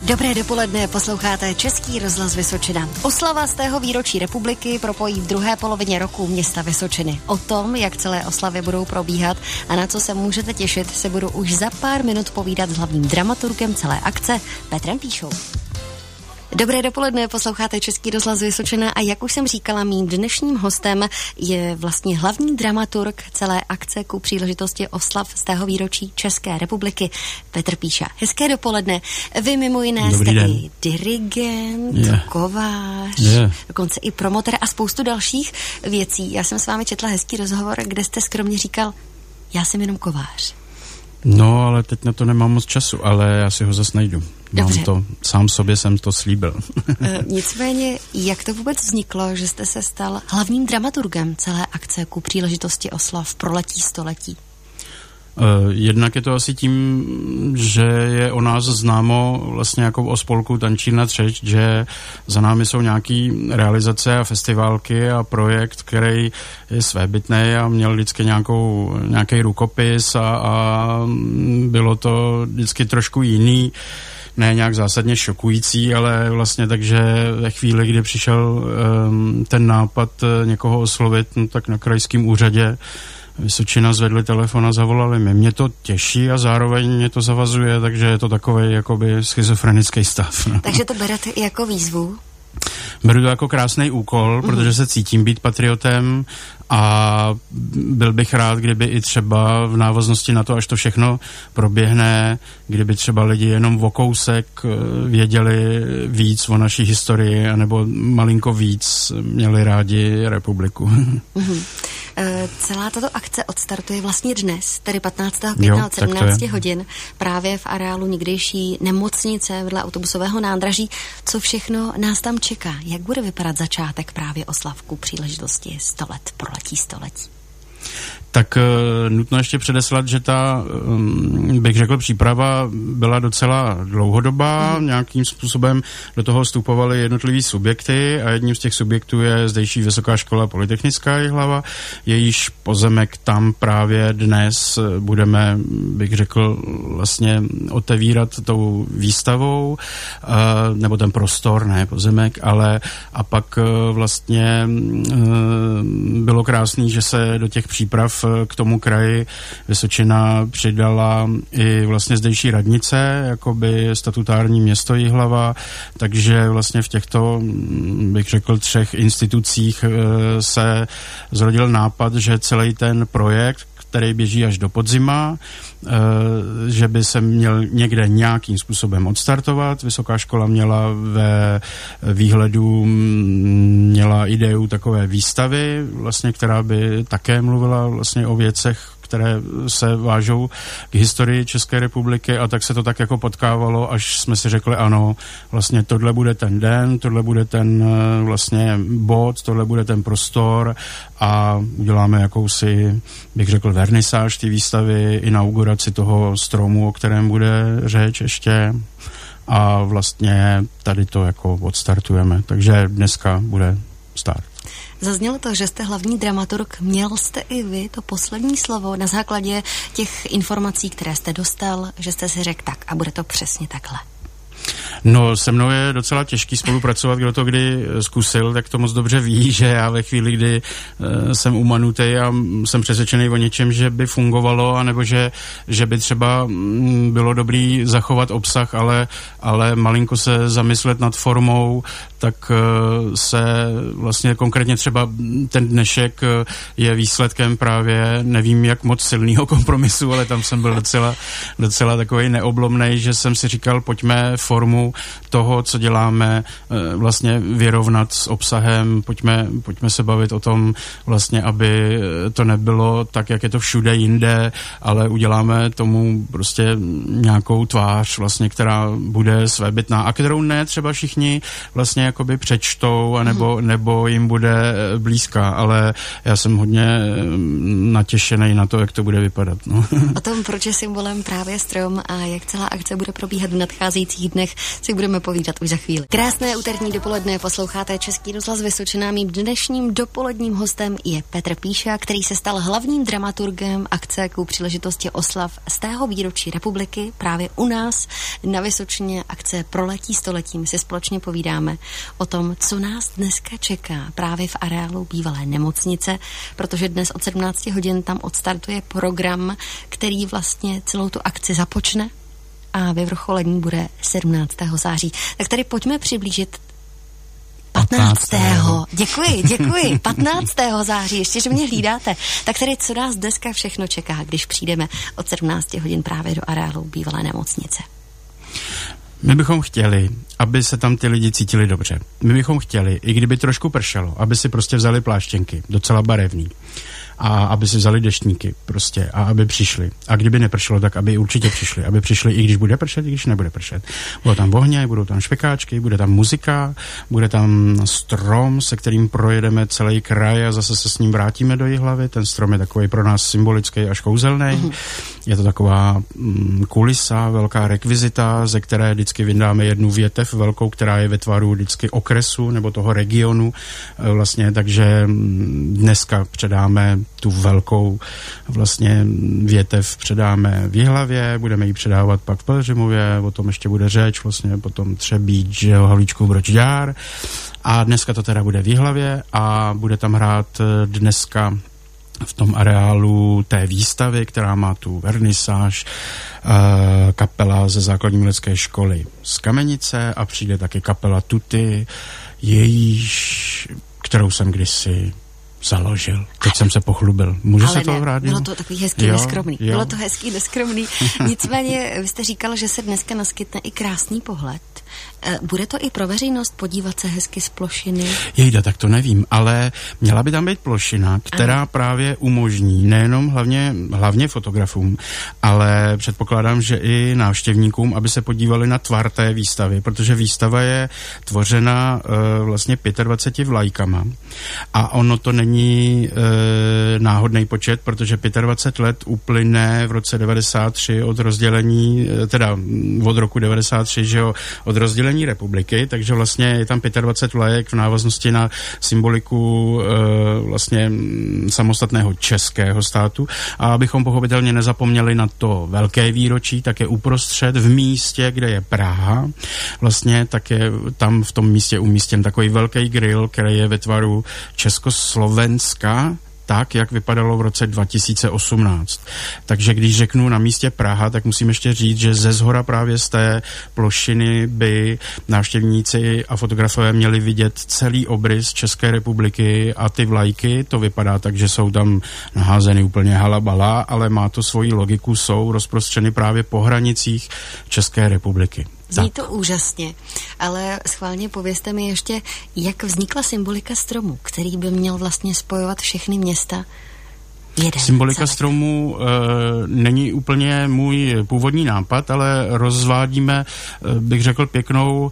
Dobré dopoledne, posloucháte Český rozhlas Vysočina. Oslava z tého výročí republiky propojí v druhé polovině roku města Vysočiny. O tom, jak celé oslavy budou probíhat a na co se můžete těšit, se budu už za pár minut povídat s hlavním dramaturgem celé akce, Petrem Píšou. Dobré dopoledne, posloucháte Český rozhlas Vysočina a jak už jsem říkala, mým dnešním hostem je vlastně hlavní dramaturg celé akce ku příležitosti oslav z tého výročí České republiky, Petr Píša. Hezké dopoledne. Vy mimo jiné jste i dirigent, kovář, dokonce i promotor a spoustu dalších věcí. Já jsem s vámi četla hezký rozhovor, kde jste skromně říkal, já jsem jenom kovář. No, ale teď na to nemám moc času, ale já si ho zas najdu. Mám to, sám sobě jsem to slíbil. Nicméně, jak to vůbec vzniklo, že jste se stal hlavním dramaturgem celé akce ku příležitosti oslav proletí století? Jednak je to asi tím, že je o nás známo vlastně jako o spolku Tančírna Třeč, že za námi jsou nějaký realizace a festiválky a projekt, který je svébytný a měl vždycky nějaký rukopis a bylo to vždycky trošku jiný, ne nějak zásadně šokující, ale vlastně takže ve chvíli, kdy přišel ten nápad někoho oslovit, no tak na krajském úřadě Vysočina zvedli telefon a zavolali mi. Mě to těší a zároveň mě to zavazuje, takže je to takovej jakoby schizofrenický stav. No. Takže to berete i jako výzvu? Beru to jako krásný úkol, protože se cítím být patriotem a byl bych rád, kdyby i třeba v návaznosti na to, až to všechno proběhne, kdyby třeba lidi jenom o kousek věděli víc o naší historii, anebo malinko víc měli rádi republiku. Celá tato akce odstartuje vlastně dnes, tedy 15. května od 17 hodin, právě v areálu někdejší nemocnice vedle autobusového nádraží. Co všechno nás tam čeká? Jak bude vypadat začátek právě oslav ku příležitosti 100 let, proletí století? Tak nutno ještě předeslat, že ta, bych řekl, příprava byla docela dlouhodobá. Nějakým způsobem do toho vstupovaly jednotlivý subjekty a jedním z těch subjektů je zdejší Vysoká škola polytechnická Jihlava. Jejíž pozemek tam právě dnes budeme, bych řekl, vlastně otevírat tou výstavou, nebo ten prostor, ne pozemek, ale a pak vlastně bylo krásný, že se do těch příprav k tomu kraji Vysočina přidala i vlastně zdejší radnice, jakoby statutární město Jihlava, takže vlastně v těchto, bych řekl, 3 institucích se zrodil nápad, že celý ten projekt, který běží až do podzima, že by se měl někde nějakým způsobem odstartovat. Vysoká škola měla ve výhledu ideu takové výstavy, vlastně, která by také mluvila vlastně o věcech, které se vážou k historii České republiky, a tak se to tak jako potkávalo, až jsme si řekli ano, vlastně tohle bude ten den, tohle bude ten vlastně bod, tohle bude ten prostor a uděláme jakousi, bych řekl, vernisáž té výstavy, inauguraci toho stromu, o kterém bude řeč ještě, a vlastně tady to jako odstartujeme. Takže dneska bude start. Zaznělo to, že jste hlavní dramaturg, měl jste i vy to poslední slovo na základě těch informací, které jste dostal, že jste si řekl tak a bude to přesně takhle? No, se mnou je docela těžký spolupracovat, kdo to kdy zkusil, tak to moc dobře ví, že já ve chvíli, kdy jsem umanutý a jsem přesvědčený o něčem, že by fungovalo, anebo že by třeba bylo dobrý zachovat obsah, ale malinko se zamyslet nad formou, tak se vlastně konkrétně třeba ten dnešek je výsledkem právě, nevím jak moc silného kompromisu, ale tam jsem byl docela takový neoblomnej, že jsem si říkal, pojďme formu toho, co děláme, vlastně vyrovnat s obsahem, pojďme se bavit o tom vlastně, aby to nebylo tak, jak je to všude jinde, ale uděláme tomu prostě nějakou tvář vlastně, která bude svébytná a kterou ne třeba všichni vlastně jakoby přečtou, nebo jim bude blízká, ale já jsem hodně natěšený na to, jak to bude vypadat. No. O tom, proč je symbolem právě strom a jak celá akce bude probíhat v nadcházejících dnech, si budeme povídat už za chvíli. Krásné úterní dopoledne, posloucháte Český rozhlas Vysočina. Mým dnešním dopoledním hostem je Petr Píša, který se stal hlavním dramaturgem akce ku příležitosti oslav 100. výročí republiky. Právě u nás na Vysočině akce Proletí stoletím si společně povídáme o tom, co nás dneska čeká právě v areálu bývalé nemocnice, protože dnes od 17 hodin tam odstartuje program, který vlastně celou tu akci započne a vyvrcholení bude 17. září. Tak tady pojďme přiblížit 15. Děkuji. 15. září, ještě, že mě hlídáte. Tak tady, co nás dneska všechno čeká, když přijdeme od 17 hodin právě do areálu bývalé nemocnice? My bychom chtěli, aby se tam ty lidi cítili dobře. My bychom chtěli, i kdyby trošku pršelo, aby si prostě vzali pláštěnky, docela barevný. A aby si vzali deštníky prostě a aby přišli. A kdyby nepršelo, tak aby určitě přišli. Aby přišli, i když bude pršet, i když nebude pršet. Budou tam ohně, budou tam špekáčky, bude tam muzika, bude tam strom, se kterým projedeme celý kraj a zase se s ním vrátíme do Jihlavy. Ten strom je takový pro nás symbolický až kouzelný. Je to taková kulisa, velká rekvizita, ze které vždycky vyndáme jednu větev velkou, která je ve tvaru vždycky okresu nebo toho regionu. Vlastně, takže dneska předáme tu velkou vlastně větev předáme v Jihlavě, budeme ji předávat pak v Pelhřimově, o tom ještě bude řeč, vlastně potom Třebíč, Havlíčkův Bročďár a dneska to teda bude v Jihlavě a bude tam hrát dneska v tom areálu té výstavy, která má tu vernisáž, kapela ze základní umělecké školy z Kamenice a přijde taky kapela Tuty, kterou jsem kdysi založil. Teď jsem se pochlubil. Můžu se to vrát? Bylo to takový hezký, neskromný. Bylo to hezký, neskromný. Nicméně, vy jste říkal, že se dneska naskytne i krásný pohled. Bude to i pro veřejnost podívat se hezky z plošiny? Jejda, tak to nevím, ale měla by tam být plošina, která právě umožní nejenom hlavně fotografům, ale předpokládám, že i návštěvníkům, aby se podívali na tvar té výstavy, protože výstava je tvořena vlastně 25 vlajkama a ono to není náhodný počet, protože 25 let uplyne v roce 93 od rozdělení, teda od roku 93, že jo, od rozdělení republiky, takže vlastně je tam 25 vlajek v návaznosti na symboliku vlastně samostatného českého státu a abychom pochopitelně nezapomněli na to velké výročí, tak je uprostřed v místě, kde je Praha, vlastně tak je tam v tom místě umístěn takový velký grill, který je ve tvaru Československa, tak, jak vypadalo v roce 2018. Takže když řeknu na místě Praha, tak musím ještě říct, že ze zhora právě z té plošiny by návštěvníci a fotografové měli vidět celý obrys České republiky a ty vlajky. To vypadá tak, že jsou tam naházeny úplně halabala, ale má to svoji logiku, jsou rozprostřeny právě po hranicích České republiky. Zní to úžasně, ale schválně povězte mi ještě, jak vznikla symbolika stromu, který by měl vlastně spojovat všechny města. Symbolika stromu není úplně můj původní nápad, ale rozvádíme, bych řekl, pěknou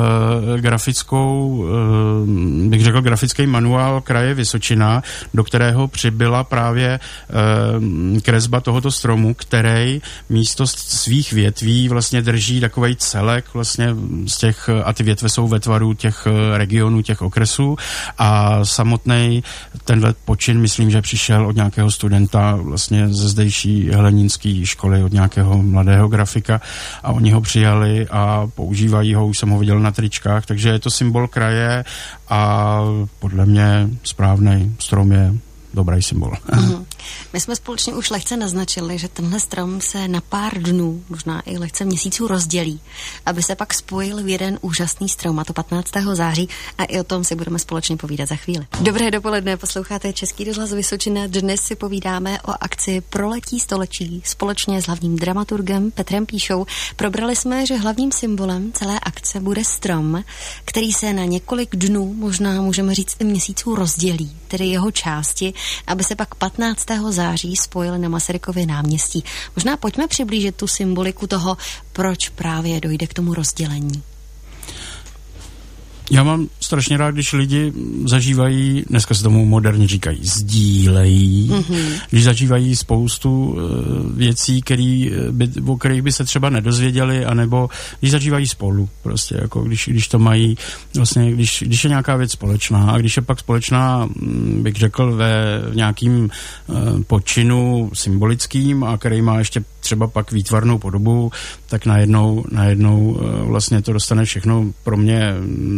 grafický manuál kraje Vysočina, do kterého přibyla právě kresba tohoto stromu, který místo svých větví vlastně drží takovej celek vlastně z těch, a ty větve jsou ve tvaru těch regionů, těch okresů a samotnej tenhle počin, myslím, že přišel od nějakého studenta vlastně ze zdejší helenínské školy, od nějakého mladého grafika a oni ho přijali a používají ho, už jsem ho viděl na tričkách, takže je to symbol kraje a podle mě správný strom je dobrý symbol. My jsme společně už lehce naznačili, že tenhle strom se na pár dnů, možná i lehce měsíců rozdělí, aby se pak spojil v jeden úžasný strom, a to 15. září, a i o tom si budeme společně povídat za chvíli. Dobré dopoledne, posloucháte Český rozhlas Vysočina. Dnes si povídáme o akci Proletí století společně s hlavním dramaturgem Petrem Píšou. Probrali jsme, že hlavním symbolem celé akce bude strom, který se na několik dnů, možná můžeme říct i měsíců, rozdělí, tedy jeho části, aby se pak 15. září spojil na Masarykově náměstí. Možná pojďme přiblížit tu symboliku toho, proč právě dojde k tomu rozdělení. Já mám strašně rád, když lidi zažívají, dneska se tomu moderně říkají, sdílejí, když zažívají spoustu věcí, o kterých by se třeba nedozvěděli, anebo když zažívají spolu, prostě, jako když to mají, vlastně, když je nějaká věc společná a když je pak společná, bych řekl, ve nějakým počinu symbolickým a který má ještě třeba pak výtvarnou podobu, tak najednou vlastně to dostane všechno pro mě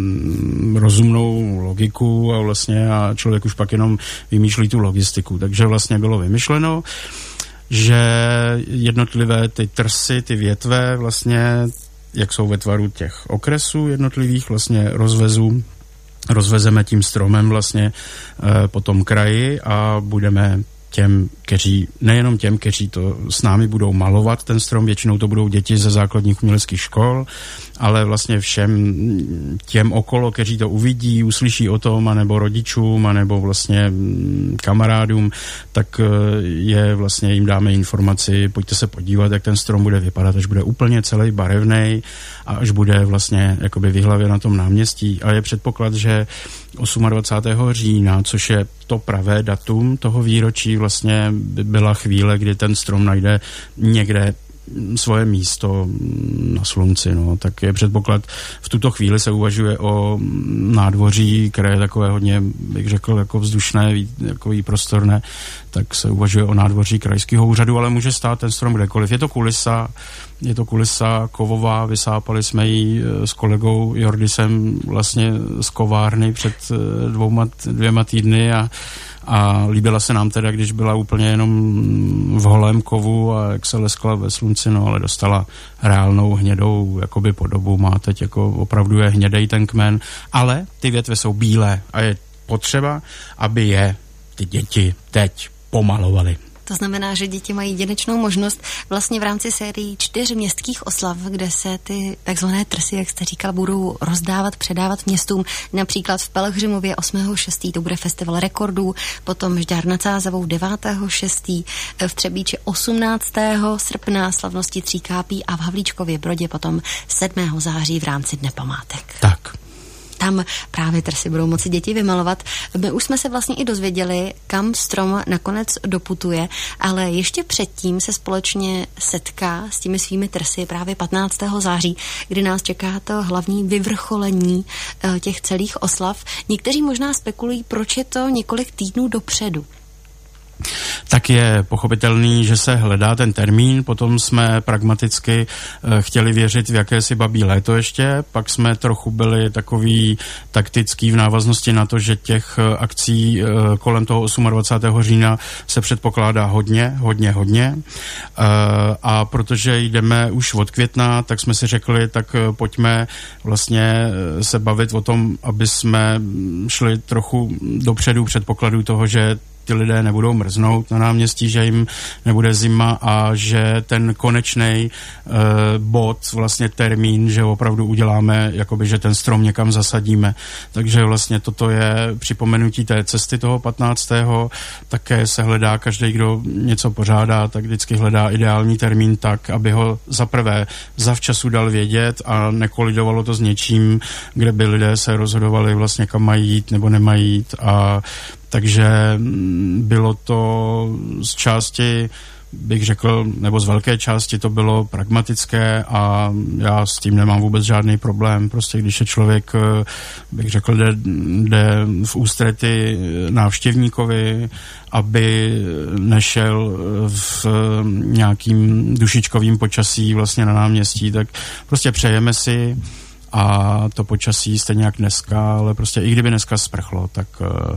rozumnou logiku a člověk už pak jenom vymýšlí tu logistiku. Takže vlastně bylo vymyšleno, že jednotlivé ty trsy, ty větve vlastně, jak jsou ve tvaru těch okresů jednotlivých, vlastně rozvezeme tím stromem vlastně po tom kraji a budeme nejenom těm, kteří to s námi budou malovat ten strom, většinou to budou děti ze základních uměleckých škol, ale vlastně všem těm okolo, kteří to uvidí, uslyší o tom, anebo rodičům, anebo vlastně kamarádům, tak jim dáme informaci, pojďte se podívat, jak ten strom bude vypadat, až bude úplně celý barevnej a až bude vlastně jakoby vyhlavě na tom náměstí. A je předpoklad, že 28. října, což je to pravé datum toho výročí, vlastně byla chvíle, kdy ten strom najde někde svoje místo na slunci, no, tak je předpoklad, v tuto chvíli se uvažuje o nádvoří, které je takové hodně, bych řekl, jako vzdušné, takový prostorné, tak se uvažuje o nádvoří krajského úřadu, ale může stát ten strom kdekoliv. Je to kulisa kovová, vysápali jsme ji s kolegou Jordisem vlastně z kovárny před 2 týdny a líbila se nám teda, když byla úplně jenom v holém kovu a jak se leskla ve slunci, no, ale dostala reálnou hnědou jakoby podobu, má teď jako opravdu je hnědej ten kmen, ale ty větve jsou bílé a je potřeba, aby je ty děti teď pomalovaly. To znamená, že děti mají jedinečnou možnost vlastně v rámci sérii 4 městských oslav, kde se ty takzvané trsy, jak jste říkal, budou rozdávat, předávat městům. Například v Pelhřimově 8.6. to bude festival rekordů, potom Žďár nad Sázavou 9.6., v Třebíči 18. srpna slavnosti Tříkápí a v Havlíčkově Brodě potom 7. září v rámci Dne památek. Tak. Tam právě trsy budou moci děti vymalovat. My už jsme se vlastně i dozvěděli, kam strom nakonec doputuje, ale ještě předtím se společně setká s těmi svými trsy právě 15. září, kdy nás čeká to hlavní vyvrcholení těch celých oslav. Někteří možná spekulují, proč je to několik týdnů dopředu. Tak je pochopitelný, že se hledá ten termín, potom jsme pragmaticky chtěli věřit v jakési babí léto ještě, pak jsme trochu byli takový taktický v návaznosti na to, že těch akcí kolem toho 28. října se předpokládá hodně. A protože jdeme už od května, tak jsme si řekli, tak pojďme vlastně se bavit o tom, aby jsme šli trochu dopředu předpokladu toho, že ty lidé nebudou mrznout na náměstí, že jim nebude zima a že ten konečný bod, vlastně termín, že opravdu uděláme, jakoby, že ten strom někam zasadíme. Takže vlastně toto je připomenutí té cesty toho 15. Také se hledá, každý, kdo něco pořádá, tak vždycky hledá ideální termín tak, aby ho zaprvé zavčasu dal vědět a nekolidovalo to s něčím, kde by lidé se rozhodovali vlastně, kam mají jít nebo nemají jít. A takže bylo to z části, bych řekl, nebo z velké části to bylo pragmatické a já s tím nemám vůbec žádný problém. Prostě když je člověk, bych řekl, jde v ústrety návštěvníkovi, aby nešel v nějakým dušičkovým počasí vlastně na náměstí, tak prostě přejeme si a to počasí stejně jak dneska, ale prostě i kdyby dneska sprchlo, tak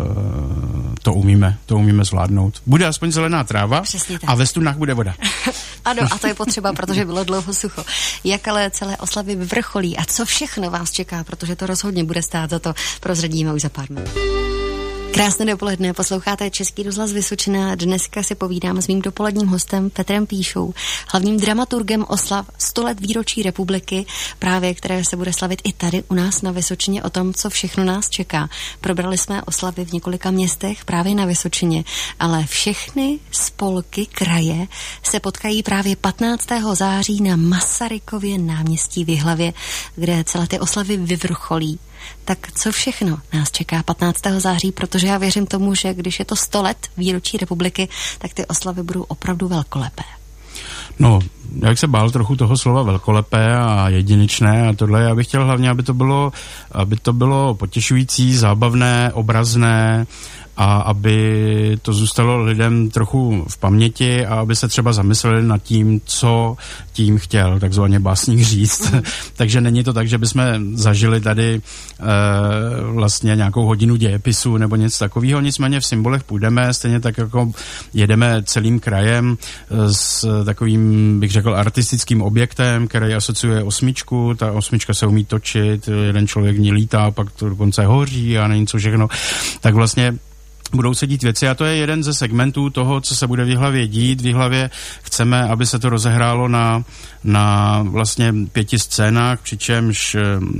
to umíme zvládnout. Bude aspoň zelená tráva a ve studnách bude voda. Ano, a to je potřeba, protože bylo dlouho sucho. Jak ale celé oslavy vyvrcholí a co všechno vás čeká, protože to rozhodně bude stát za to, prozradíme už za pár minut. Krásné dopoledne, posloucháte Český rozhlas Vysočina. Dneska si povídám s mým dopoledním hostem Petrem Píšou, hlavním dramaturgem oslav 100 let výročí republiky, právě které se bude slavit i tady u nás na Vysočině, o tom, co všechno nás čeká. Probrali jsme oslavy v několika městech právě na Vysočině, ale všechny spolky kraje se potkají právě 15. září na Masarykově náměstí v Jihlavě, kde celé ty oslavy vyvrcholí. Tak co všechno nás čeká 15. září, protože já věřím tomu, že když je to 100 let výročí republiky, tak ty oslavy budou opravdu velkolepé. No, já bych se bál trochu toho slova velkolepé a jedinečné a tohle. Já bych chtěl hlavně, aby to bylo potěšující, zábavné, obrazné a aby to zůstalo lidem trochu v paměti a aby se třeba zamysleli nad tím, co tím chtěl takzvaně básník říct. Takže není to tak, že bychom zažili tady vlastně nějakou hodinu dějepisu nebo něco takového, nicméně v symbolech půjdeme, stejně tak jako jedeme celým krajem s takovým, bych řekl, artistickým objektem, který asociuje osmičku. Ta osmička se umí točit, jeden člověk v ní lítá, pak to dokonce hoří a nevím co všechno. Tak vlastně budou se dít věci a to je jeden ze segmentů toho, co se bude v Jihlavě dít. V Jihlavě chceme, aby se to rozehrálo na vlastně 5 scénách, přičemž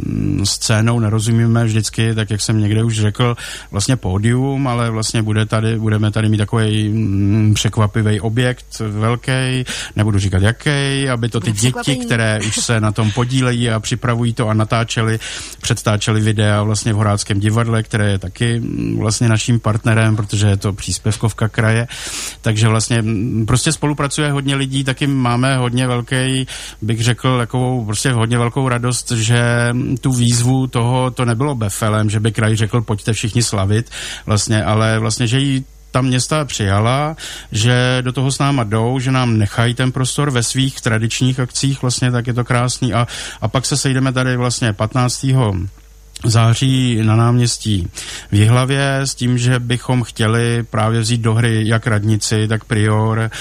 scénou nerozumíme vždycky, tak jak jsem někde už řekl, vlastně pódium, ale vlastně budeme tady mít takový překvapivý objekt velký, nebudu říkat jaký, aby to ty děti, které už se na tom podílejí a připravují to a předtáčeli videa vlastně v Horáckém divadle, které je taky vlastně naším partnerem, protože je to příspěvkovka kraje, takže vlastně prostě spolupracuje hodně lidí, taky máme hodně velký, bych řekl, takovou prostě hodně velkou radost, že tu výzvu toho, to nebylo befelem, že by kraj řekl, pojďte všichni slavit, vlastně, ale vlastně, že jí ta města přijala, že do toho s náma jdou, že nám nechají ten prostor ve svých tradičních akcích, vlastně tak je to krásný a pak se sejdeme tady vlastně 15. září na náměstí v Jihlavě s tím, že bychom chtěli právě vzít do hry jak radnici, tak prior.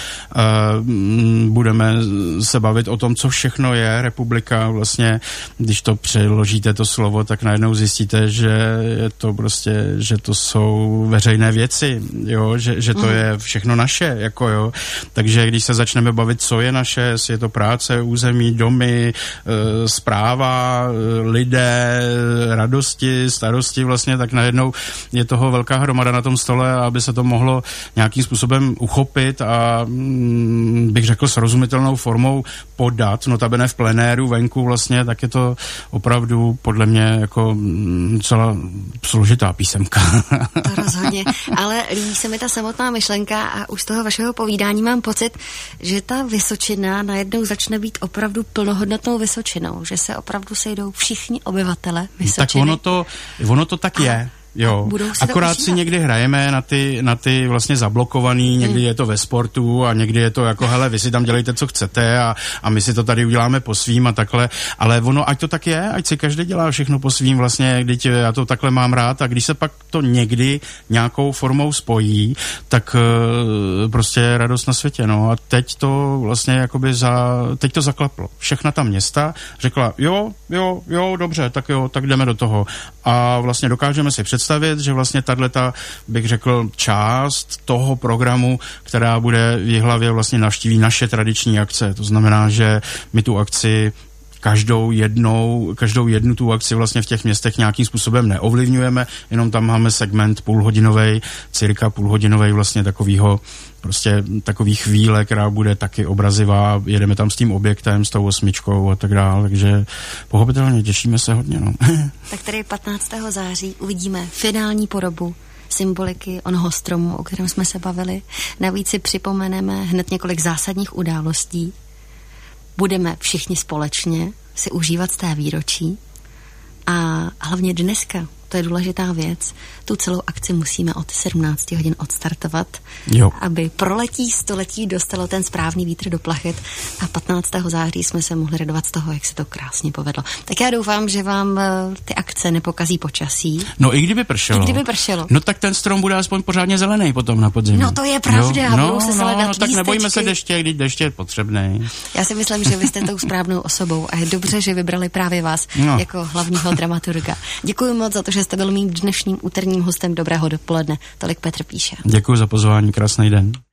Budeme se bavit o tom, co všechno je republika. Vlastně, když to přeložíte to slovo, tak najednou zjistíte, že je to prostě, že to jsou veřejné věci, jo? Že to je všechno naše, jako jo. Takže když se začneme bavit, co je naše, jestli je to práce, území, domy, správa, lidé, radosti, starosti vlastně, tak najednou je toho velká hromada na tom stole, aby se to mohlo nějakým způsobem uchopit a bych řekl srozumitelnou formou podat, notabene v plenéru venku vlastně, tak je to opravdu podle mě jako celá složitá písemka. To rozhodně, ale líbí se mi ta samotná myšlenka a už z toho vašeho povídání mám pocit, že ta Vysočina najednou začne být opravdu plnohodnotnou Vysočinou, že se opravdu sejdou všichni obyvatele Vysočiny. Tak ono to tak je. Jo, akorát si někdy hrajeme na ty vlastně zablokovaný, někdy je to ve sportu a někdy je to jako, hele, vy si tam dělejte, co chcete a my si to tady uděláme po svým a takhle, ale ono, ať to tak je, ať si každý dělá všechno po svým vlastně, když já to takhle mám rád a když se pak to někdy nějakou formou spojí, tak prostě radost na světě, no a teď to vlastně jakoby teď to zaklaplo. Všechna ta města řekla, jo, dobře, tak jdeme do toho a vlastně dokážeme si představit, že vlastně tato, bych řekl, část toho programu, která bude v Jihlavě, vlastně navštíví naše tradiční akce. To znamená, že my tu akci každou jednu tu akci vlastně v těch městech nějakým způsobem neovlivňujeme, jenom tam máme segment cirka půlhodinovej vlastně takový chvíle, která bude taky obrazivá, jedeme tam s tím objektem, s tou osmičkou a tak dále, takže pochopitelně těšíme se hodně, no. Tak tady 15. září uvidíme finální podobu symboliky onoho stromu, o kterém jsme se bavili. Navíc si připomeneme hned několik zásadních událostí. Budeme všichni společně si užívat z té výročí a hlavně dneska, to je důležitá věc, tu celou akci musíme od 17 hodin odstartovat, aby proletí století dostalo ten správný vítr do plachet a 15. září jsme se mohli radovat z toho, jak se to krásně povedlo. Tak já doufám, že vám ty akce nepokazí počasí. No i kdyby pršelo. No tak ten strom bude aspoň pořádně zelený potom na podzim. No to je pravda, budou se hledat lístečky. Tak nebojíme se deště, když deště je potřebný. Já si myslím, že vy jste tou správnou osobou a je dobře, že vybrali právě vás jako hlavního dramaturga. Děkuji moc za to, že že jste byl mým dnešním úterním hostem Dobrého dopoledne. Tolik Petr píše. Děkuji za pozvání, krásný den.